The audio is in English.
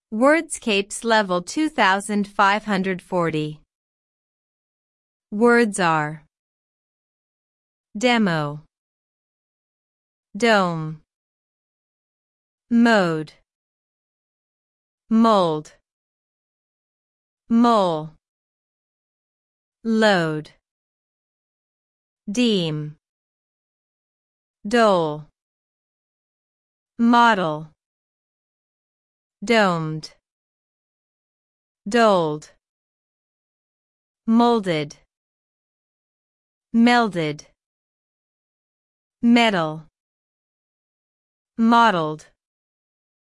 Wordscapes level 2540. Words are demo, dome, mode, mold, mole, load, deem, dole, model, domed, doled, molded, melded, metal, modeled.